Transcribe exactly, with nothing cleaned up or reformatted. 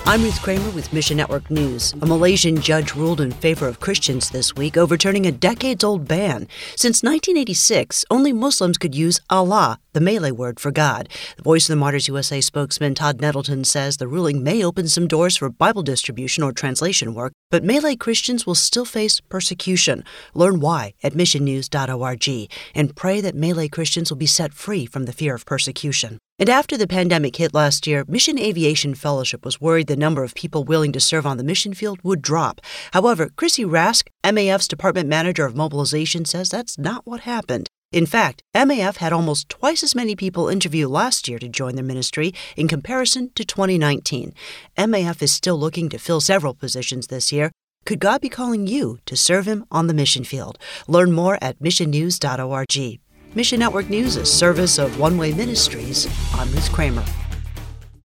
I'm Ruth Kramer with Mission Network News. A Malaysian judge ruled in favor of Christians this week, overturning a decades-old ban. Since nineteen eighty-six, only Muslims could use Allah, the Malay word for God. The Voice of the Martyrs U S A spokesman Todd Nettleton says the ruling may open some doors for Bible distribution or translation work, but Malay Christians will still face persecution. Learn why at mission news dot org and pray that Malay Christians will be set free from the fear of persecution. And after the pandemic hit last year, Mission Aviation Fellowship was worried the number of people willing to serve on the mission field would drop. However, Chrissy Rask, M A F's Department Manager of Mobilization, says that's not what happened. In fact, M A F had almost twice as many people interview last year to join their ministry in comparison to twenty nineteen. M A F is still looking to fill several positions this year. Could God be calling you to serve Him on the mission field? Learn more at mission news dot org. Mission Network News, a service of One Way Ministries. I'm Ruth Kramer.